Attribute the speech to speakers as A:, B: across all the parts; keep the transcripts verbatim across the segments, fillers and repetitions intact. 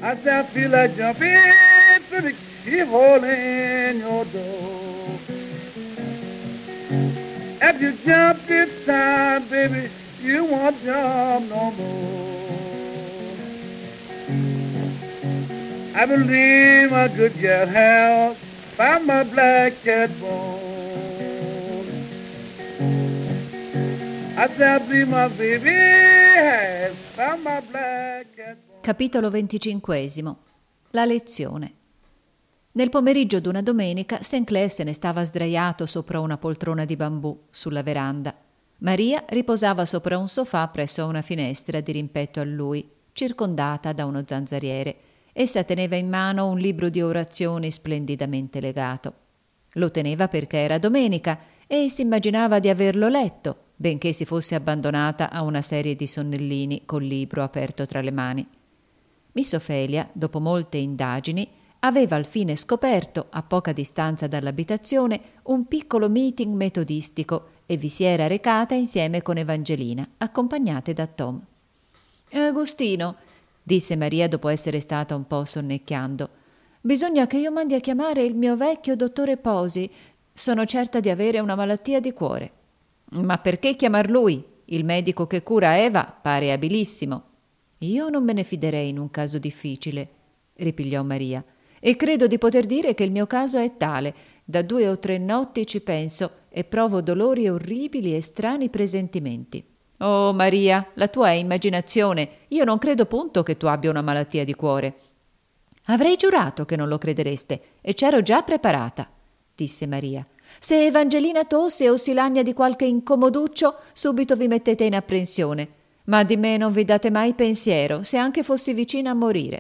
A: I said, I feel like jumping through the keyhole in your door. If you jump this time, baby, you won't jump no more. I believe my good cat has found my black cat bone. I said, I believe my baby has found my black cat bone.
B: Capitolo venticinquesimo. La lezione. Nel pomeriggio d'una domenica, Saint Clair se ne stava sdraiato sopra una poltrona di bambù sulla veranda. Maria riposava sopra un sofà presso una finestra di rimpetto a lui, circondata da uno zanzariere. Essa teneva in mano un libro di orazioni splendidamente legato. Lo teneva perché era domenica e si immaginava di averlo letto, benché si fosse abbandonata a una serie di sonnellini col libro aperto tra le mani. Miss Ophelia, dopo molte indagini, aveva alfine scoperto, a poca distanza dall'abitazione, un piccolo meeting metodistico e vi si era recata insieme con Evangelina, accompagnate da Tom. «Agostino», disse Maria dopo essere stata un po' sonnecchiando, «bisogna che io mandi a chiamare il mio vecchio dottore Posi. Sono certa di avere una malattia di cuore». «Ma perché chiamar lui? Il medico che cura Eva pare abilissimo». «Io non me ne fiderei in un caso difficile», ripigliò Maria, «e credo di poter dire che il mio caso è tale. Da due o tre notti ci penso e provo dolori orribili e strani presentimenti». «Oh Maria, la tua è immaginazione. Io non credo punto che tu abbia una malattia di cuore». «Avrei giurato che non lo credereste e c'ero già preparata», disse Maria. «Se Evangelina tosse o si lagna di qualche incomoduccio, subito vi mettete in apprensione. Ma di me non vi date mai pensiero, se anche fossi vicina a morire.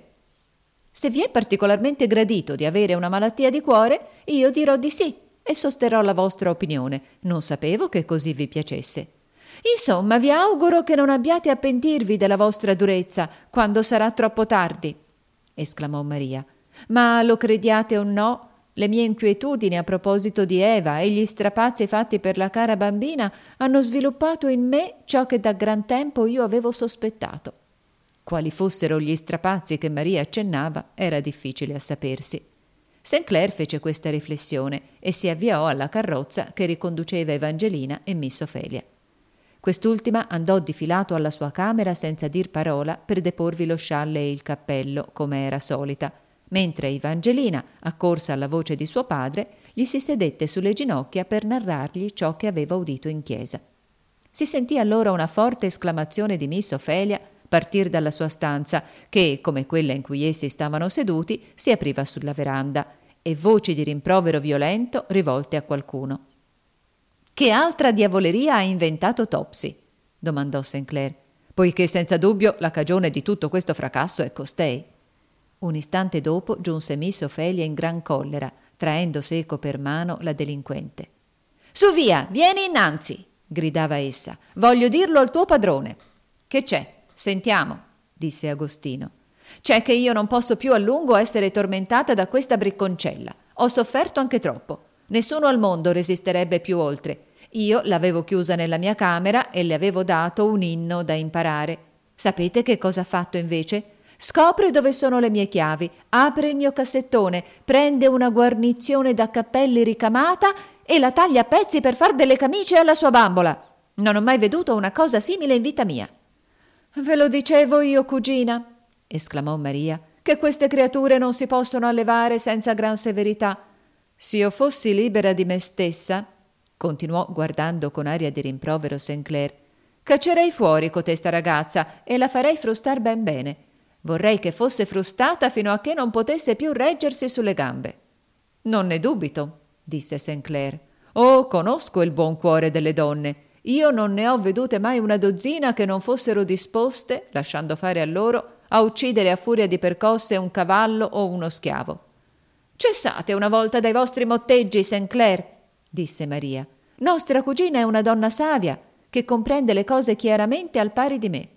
B: Se vi è particolarmente gradito di avere una malattia di cuore, io dirò di sì e sosterrò la vostra opinione. Non sapevo che così vi piacesse. Insomma, vi auguro che non abbiate a pentirvi della vostra durezza quando sarà troppo tardi», esclamò Maria. «Ma lo crediate o no, le mie inquietudini a proposito di Eva e gli strapazzi fatti per la cara bambina hanno sviluppato in me ciò che da gran tempo io avevo sospettato». Quali fossero gli strapazzi che Maria accennava era difficile a sapersi. Saint Clair fece questa riflessione e si avviò alla carrozza che riconduceva Evangelina e Miss Ophelia. Quest'ultima andò di filato alla sua camera senza dir parola per deporvi lo scialle e il cappello, come era solita, mentre Evangelina, accorsa alla voce di suo padre, gli si sedette sulle ginocchia per narrargli ciò che aveva udito in chiesa. Si sentì allora una forte esclamazione di Miss Ophelia partir dalla sua stanza, che, come quella in cui essi stavano seduti, si apriva sulla veranda, e voci di rimprovero violento rivolte a qualcuno. «Che altra diavoleria ha inventato Topsy?» domandò Saint Clair, «poiché senza dubbio la cagione di tutto questo fracasso è costei». Un istante dopo giunse Miss Ophelia in gran collera, traendo seco per mano la delinquente. «Su via, vieni innanzi!» gridava essa. «Voglio dirlo al tuo padrone». «Che c'è? Sentiamo», disse Agostino. «C'è che io non posso più a lungo essere tormentata da questa bricconcella. Ho sofferto anche troppo. Nessuno al mondo resisterebbe più oltre. Io l'avevo chiusa nella mia camera e le avevo dato un inno da imparare. Sapete che cosa ha fatto invece? Scopre dove sono le mie chiavi, apre il mio cassettone, prende una guarnizione da cappelli ricamata e la taglia a pezzi per far delle camicie alla sua bambola. Non ho mai veduto una cosa simile in vita mia». «Ve lo dicevo io, cugina», esclamò Maria, «che queste creature non si possono allevare senza gran severità. S'io fossi libera di me stessa», continuò guardando con aria di rimprovero Saint Clair, «caccerei fuori cotesta ragazza e la farei frustar ben bene. Vorrei che fosse frustata fino a che non potesse più reggersi sulle gambe». «Non ne dubito», disse Saint Clair. «Oh, conosco il buon cuore delle donne. Io non ne ho vedute mai una dozzina che non fossero disposte, lasciando fare a loro, a uccidere a furia di percosse un cavallo o uno schiavo». «Cessate una volta dai vostri motteggi, Saint Clair», disse Maria. «Nostra cugina è una donna savia, che comprende le cose chiaramente al pari di me».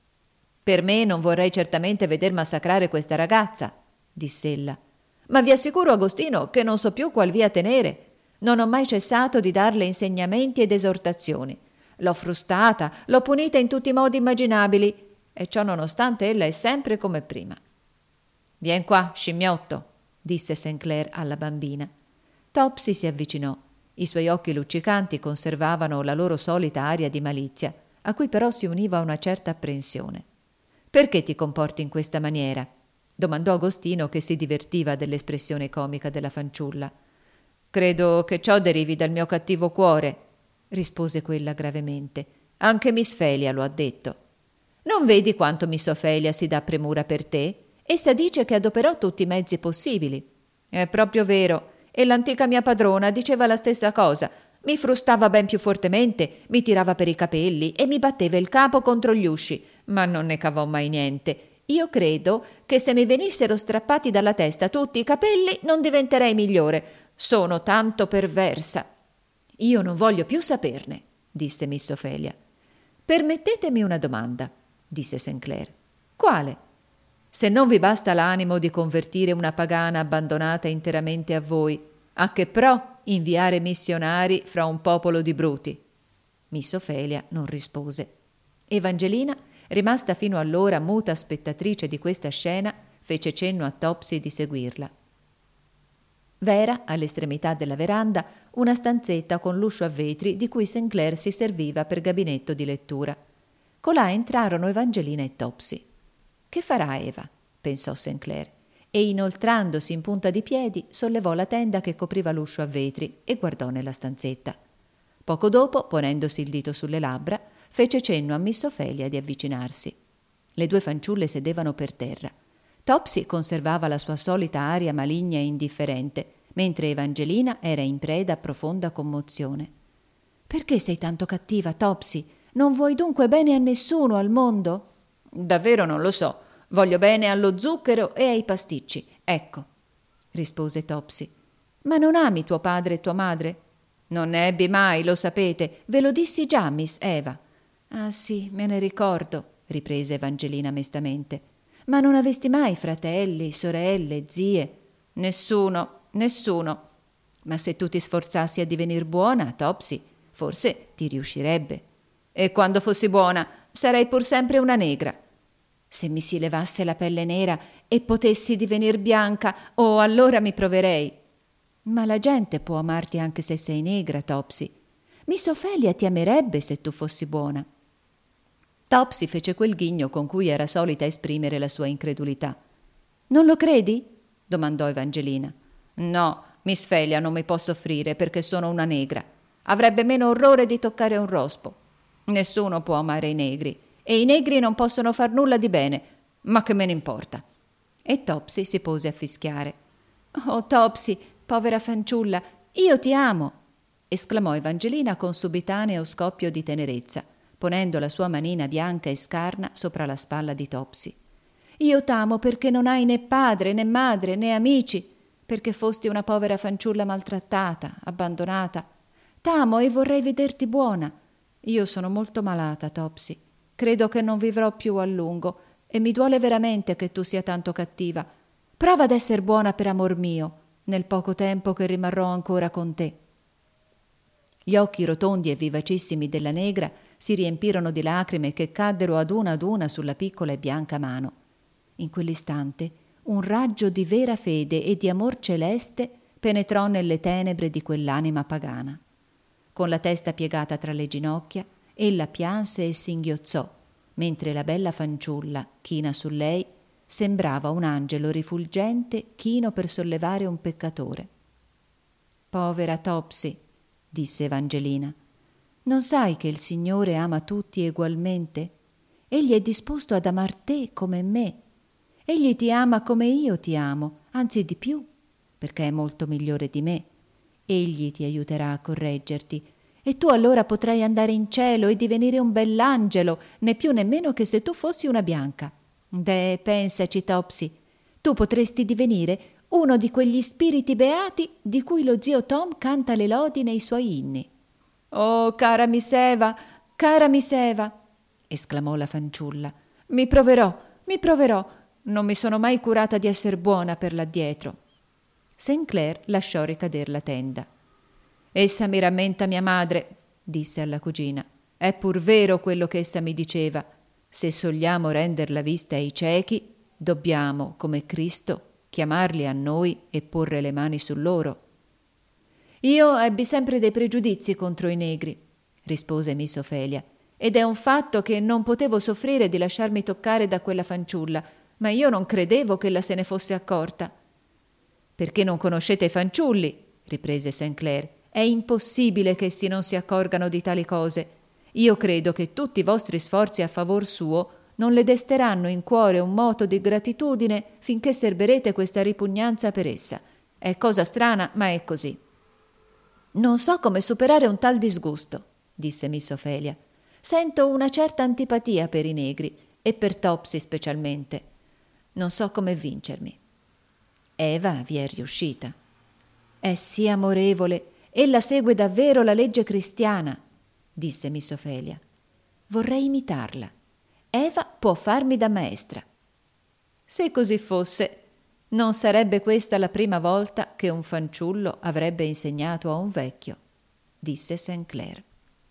B: «Per me non vorrei certamente veder massacrare questa ragazza», diss'ella. «Ma vi assicuro, Agostino, che non so più qual via tenere. Non ho mai cessato di darle insegnamenti ed esortazioni. L'ho frustata, l'ho punita in tutti i modi immaginabili, e ciò nonostante ella è sempre come prima». Vien qua, scimmiotto, disse Saint Clair alla bambina. Topsy si avvicinò. I suoi occhi luccicanti conservavano la loro solita aria di malizia, a cui però si univa una certa apprensione. «Perché ti comporti in questa maniera?» domandò Agostino, che si divertiva dell'espressione comica della fanciulla. «Credo che ciò derivi dal mio cattivo cuore», rispose quella gravemente. «Anche Miss Felia lo ha detto». «Non vedi quanto Miss Ophelia si dà premura per te? Essa dice che adoperò tutti i mezzi possibili». «È proprio vero. E l'antica mia padrona diceva la stessa cosa. Mi frustava ben più fortemente, mi tirava per i capelli e mi batteva il capo contro gli usci, ma non ne cavò mai niente. Io credo che se mi venissero strappati dalla testa tutti i capelli non diventerei migliore. Sono tanto perversa». «Io non voglio più saperne», disse Miss Ophelia. «Permettetemi una domanda», disse Saint Clair. «Quale?» «Se non vi basta l'animo di convertire una pagana abbandonata interamente a voi, a che pro inviare missionari fra un popolo di bruti?» Miss Ophelia non rispose. Evangelina, rimasta fino allora muta spettatrice di questa scena, fece cenno a Topsy di seguirla. V'era, all'estremità della veranda, una stanzetta con l'uscio a vetri di cui Saint Clair si serviva per gabinetto di lettura. Colà entrarono Evangelina e Topsy. «Che farà Eva?» pensò Saint Clair, e inoltrandosi in punta di piedi sollevò la tenda che copriva l'uscio a vetri e guardò nella stanzetta. Poco dopo, ponendosi il dito sulle labbra, fece cenno a Miss Ophelia di avvicinarsi. Le due fanciulle sedevano per terra. Topsy conservava la sua solita aria maligna e indifferente, mentre Evangelina era in preda a profonda commozione. «Perché sei tanto cattiva, Topsy? Non vuoi dunque bene a nessuno al mondo?» «Davvero non lo so. Voglio bene allo zucchero e ai pasticci, ecco», rispose Topsy. «Ma non ami tuo padre e tua madre?» «Non ne ebbi mai, lo sapete. Ve lo dissi già, Miss Eva». «Ah sì, me ne ricordo», riprese Evangelina mestamente. «Ma non avesti mai fratelli, sorelle, zie?» «Nessuno, nessuno». «Ma se tu ti sforzassi a divenir buona, Topsy, forse ti riuscirebbe». «E quando fossi buona, sarei pur sempre una negra». «Se mi si levasse la pelle nera e potessi divenir bianca, oh, allora mi proverei». «Ma la gente può amarti anche se sei negra, Topsy. Miss Ophelia ti amerebbe se tu fossi buona». Topsy fece quel ghigno con cui era solita esprimere la sua incredulità. «Non lo credi?» domandò Evangelina. «No, Miss Ophelia non mi può soffrire perché sono una negra. Avrebbe meno orrore di toccare un rospo. Nessuno può amare i negri. E i negri non possono far nulla di bene, ma che me ne importa». E Topsy si pose a fischiare. «Oh, Topsy, povera fanciulla, io ti amo!» esclamò Evangelina con subitaneo scoppio di tenerezza, ponendo la sua manina bianca e scarna sopra la spalla di Topsy. «Io t'amo perché non hai né padre, né madre, né amici, perché fosti una povera fanciulla maltrattata, abbandonata. T'amo e vorrei vederti buona. Io sono molto malata, Topsy. Credo che non vivrò più a lungo e mi duole veramente che tu sia tanto cattiva. Prova ad esser buona per amor mio, nel poco tempo che rimarrò ancora con te». Gli occhi rotondi e vivacissimi della negra si riempirono di lacrime che caddero ad una ad una sulla piccola e bianca mano. In quell'istante un raggio di vera fede e di amor celeste penetrò nelle tenebre di quell'anima pagana. Con la testa piegata tra le ginocchia, ella pianse e singhiozzò, mentre la bella fanciulla, china su lei, sembrava un angelo rifulgente chino per sollevare un peccatore. «Povera Topsy», disse Evangelina, «non sai che il Signore ama tutti egualmente? Egli è disposto ad amar te come me. Egli ti ama come io ti amo, anzi di più, perché è molto migliore di me. Egli ti aiuterà a correggerti, e tu allora potrai andare in cielo e divenire un bell'angelo, né più né meno che se tu fossi una bianca. Deh, pensaci, Topsy, tu potresti divenire uno di quegli spiriti beati di cui lo zio Tom canta le lodi nei suoi inni». «Oh, cara Miss Eva, cara Miss Eva», esclamò la fanciulla, «mi proverò, mi proverò. Non mi sono mai curata di esser buona per là dietro». Saint Clair lasciò ricader la tenda. «Essa mi rammenta mia madre», disse alla cugina. «È pur vero quello che essa mi diceva. Se sogliamo render la vista ai ciechi, Dobbiamo, come Cristo, chiamarli a noi e porre le mani su loro. Io ebbi sempre dei pregiudizi contro i negri, rispose Miss Ophelia, ed è un fatto che non potevo soffrire di lasciarmi toccare da quella fanciulla, ma io non credevo che la se ne fosse accorta. Perché non conoscete i fanciulli, riprese Saint Clair. È impossibile che essi non si accorgano di tali cose. Io credo che tutti i vostri sforzi a favor suo non le desteranno in cuore un moto di gratitudine finché serberete questa ripugnanza per essa. È cosa strana, ma è così. Non so come superare un tal disgusto, disse Miss Ophelia. Sento una certa antipatia per i negri e per Topsy specialmente. Non so come vincermi. Eva vi è riuscita. È sì amorevole, ella segue davvero la legge cristiana, disse Miss Ophelia. Vorrei imitarla. Eva può farmi da maestra. Se così fosse, non sarebbe questa la prima volta che un fanciullo avrebbe insegnato a un vecchio, disse Saint Clair.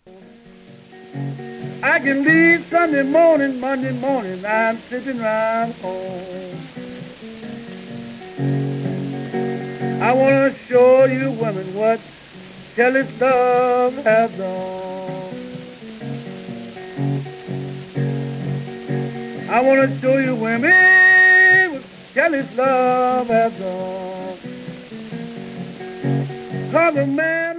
A: I can leave Sunday morning, Monday morning, I'm sitting round home. I want to show you women what jealous love has done. I want to show you women what jealous love has done. 'Cause a man